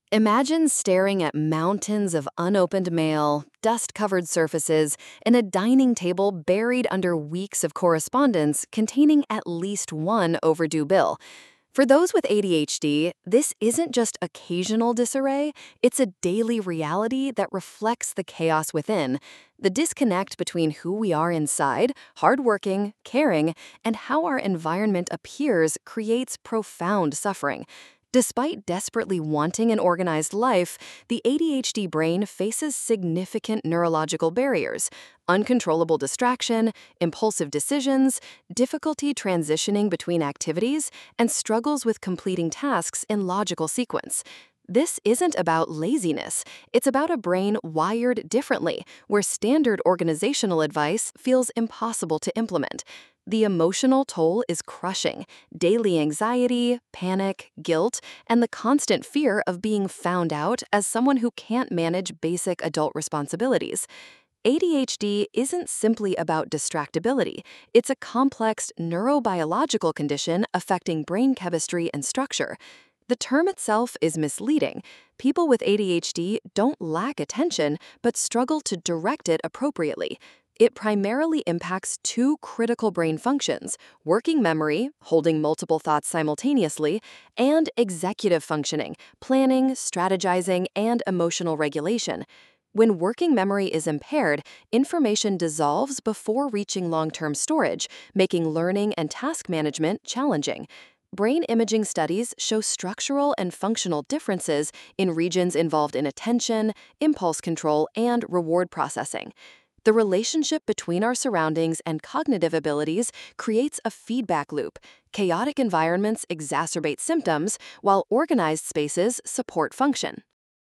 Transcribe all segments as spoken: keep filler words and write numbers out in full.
Imagine staring at mountains of unopened mail, dust covered surfaces, and a dining table buried under weeks of correspondence containing at least one overdue bill. For those with A D H D, this isn't just occasional disarray, it's a daily reality that reflects the chaos within. The disconnect between who we are inside, hardworking, caring, and how our environment appears creates profound suffering. Despite desperately wanting an organized life, the A D H D brain faces significant neurological barriers: uncontrollable distraction, impulsive decisions, difficulty transitioning between activities, and struggles with completing tasks in logical sequence. This isn't about laziness, it's about a brain wired differently, where standard organizational advice feels impossible to implement. The emotional toll is crushing: daily anxiety, panic, guilt, and the constant fear of being found out as someone who can't manage basic adult responsibilities. A D H D isn't simply about distractibility, it's a complex neurobiological condition affecting brain chemistry and structure. The term itself is misleading. People with A D H D don't lack attention, but struggle to direct it appropriately. It primarily impacts two critical brain functions: working memory, holding multiple thoughts simultaneously, and executive functioning, planning, strategizing, and emotional regulation. When working memory is impaired, information dissolves before reaching long-term storage, making learning and task management challenging. Brain imaging studies show structural and functional differences in regions involved in attention, impulse control, and reward processing. The relationship between our surroundings and cognitive abilities creates a feedback loop. Chaotic environments exacerbate symptoms, while organized spaces support function.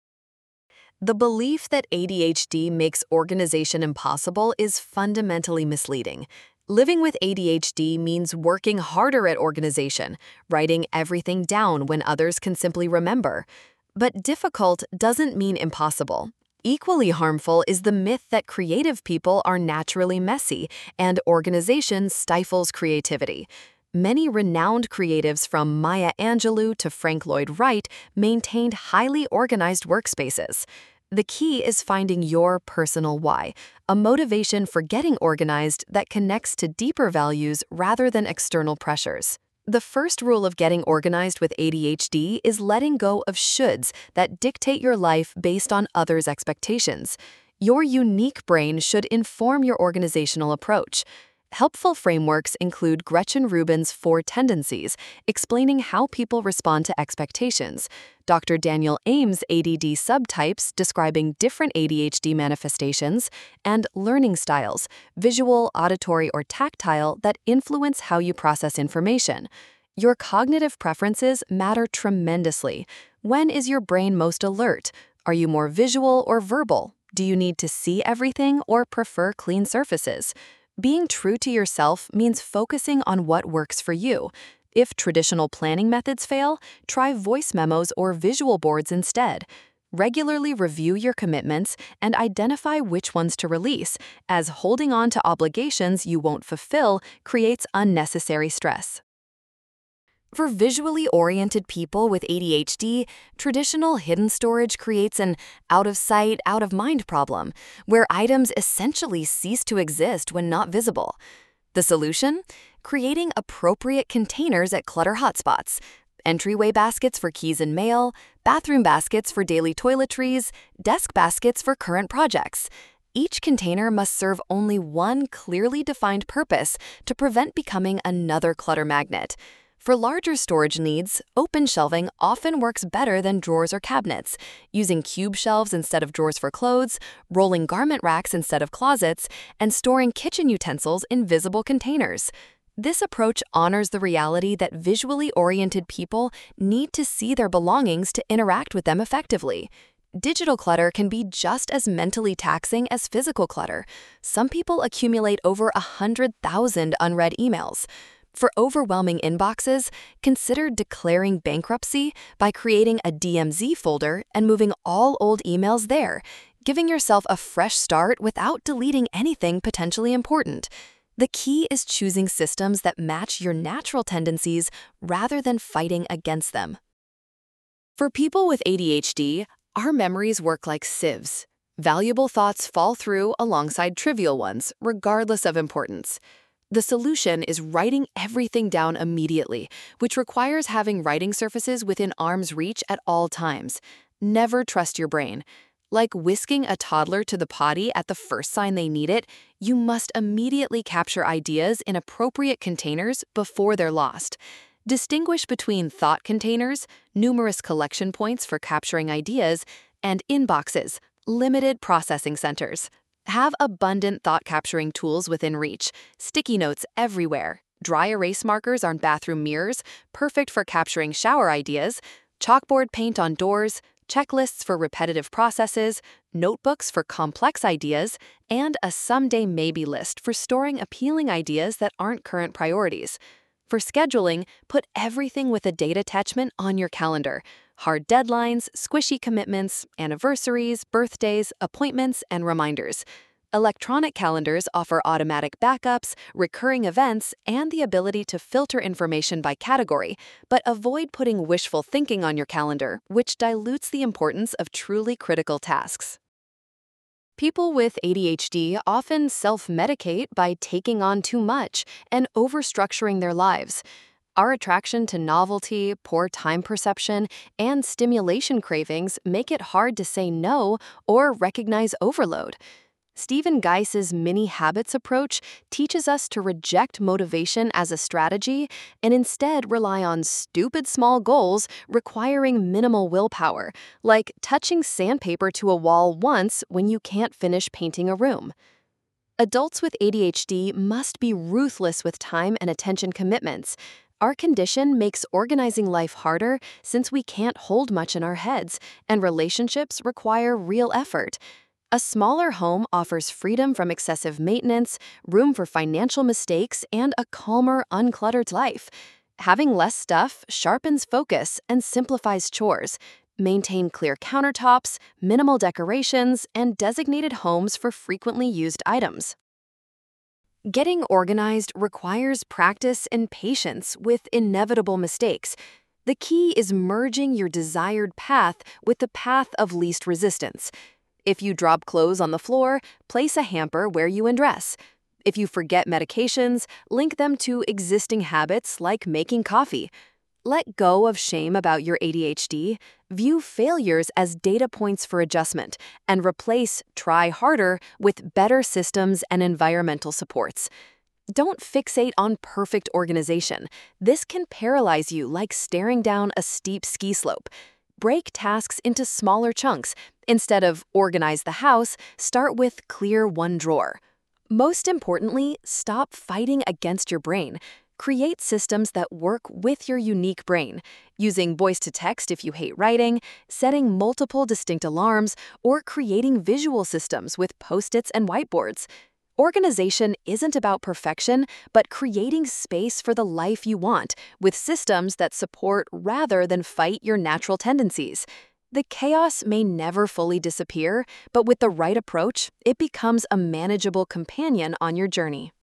The belief that A D H D makes organization impossible is fundamentally misleading. Living with A D H D means working harder at organization, writing everything down when others can simply remember. But difficult doesn't mean impossible. Equally harmful is the myth that creative people are naturally messy and organization stifles creativity. Many renowned creatives, from Maya Angelou to Frank Lloyd Wright, maintained highly organized workspaces. The key is finding your personal why, a motivation for getting organized that connects to deeper values rather than external pressures. The first rule of getting organized with A D H D is letting go of shoulds that dictate your life based on others' expectations. Your unique brain should inform your organizational approach. Helpful frameworks include Gretchen Rubin's Four Tendencies, explaining how people respond to expectations; Doctor Daniel Ames' A D D subtypes, describing different A D H D manifestations; and learning styles, visual, auditory, or tactile, that influence how you process information. Your cognitive preferences matter tremendously. When is your brain most alert? Are you more visual or verbal? Do you need to see everything or prefer clean surfaces? Being true to yourself means focusing on what works for you. If traditional planning methods fail, try voice memos or visual boards instead. Regularly review your commitments and identify which ones to release, as holding on to obligations you won't fulfill creates unnecessary stress. For visually oriented people with A D H D, traditional hidden storage creates an out-of-sight, out-of-mind problem, where items essentially cease to exist when not visible. The solution? Creating appropriate containers at clutter hotspots: entryway baskets for keys and mail, bathroom baskets for daily toiletries, desk baskets for current projects. Each container must serve only one clearly defined purpose to prevent becoming another clutter magnet. For larger storage needs, open shelving often works better than drawers or cabinets, using cube shelves instead of drawers for clothes, rolling garment racks instead of closets, and storing kitchen utensils in visible containers. This approach honors the reality that visually oriented people need to see their belongings to interact with them effectively. Digital clutter can be just as mentally taxing as physical clutter. Some people accumulate over one hundred thousand unread emails. For overwhelming inboxes, consider declaring bankruptcy by creating a D M Z folder and moving all old emails there, giving yourself a fresh start without deleting anything potentially important. The key is choosing systems that match your natural tendencies rather than fighting against them. For people with A D H D, our memories work like sieves. Valuable thoughts fall through alongside trivial ones, regardless of importance. The solution is writing everything down immediately, which requires having writing surfaces within arm's reach at all times. Never trust your brain. Like whisking a toddler to the potty at the first sign they need it, you must immediately capture ideas in appropriate containers before they're lost. Distinguish between thought containers, numerous collection points for capturing ideas, and inboxes, limited processing centers. Have abundant thought-capturing tools within reach, sticky notes everywhere, dry erase markers on bathroom mirrors, perfect for capturing shower ideas, chalkboard paint on doors, checklists for repetitive processes, notebooks for complex ideas, and a someday maybe list for storing appealing ideas that aren't current priorities. For scheduling, put everything with a date attachment on your calendar. Hard deadlines, squishy commitments, anniversaries, birthdays, appointments, and reminders. Electronic calendars offer automatic backups, recurring events, and the ability to filter information by category, but avoid putting wishful thinking on your calendar, which dilutes the importance of truly critical tasks. People with A D H D often self-medicate by taking on too much and overstructuring their lives. Our attraction to novelty, poor time perception, and stimulation cravings make it hard to say no or recognize overload. Stephen Geiss's mini habits approach teaches us to reject motivation as a strategy and instead rely on stupid small goals requiring minimal willpower, like touching sandpaper to a wall once when you can't finish painting a room. Adults with A D H D must be ruthless with time and attention commitments. Our condition makes organizing life harder since we can't hold much in our heads, and relationships require real effort. A smaller home offers freedom from excessive maintenance, room for financial mistakes, and a calmer, uncluttered life. Having less stuff sharpens focus and simplifies chores. Maintain clear countertops, minimal decorations, and designated homes for frequently used items. Getting organized requires practice and patience with inevitable mistakes. The key is merging your desired path with the path of least resistance. If you drop clothes on the floor, place a hamper where you undress. If you forget medications, link them to existing habits like making coffee. Let go of shame about your A D H D, view failures as data points for adjustment, and replace try harder with better systems and environmental supports. Don't fixate on perfect organization. This can paralyze you like staring down a steep ski slope. Break tasks into smaller chunks. Instead of organize the house, start with clear one drawer. Most importantly, stop fighting against your brain. Create systems that work with your unique brain, using voice to text if you hate writing, setting multiple distinct alarms, or creating visual systems with post-its and whiteboards. Organization isn't about perfection, but creating space for the life you want, with systems that support rather than fight your natural tendencies. The chaos may never fully disappear, but with the right approach, it becomes a manageable companion on your journey.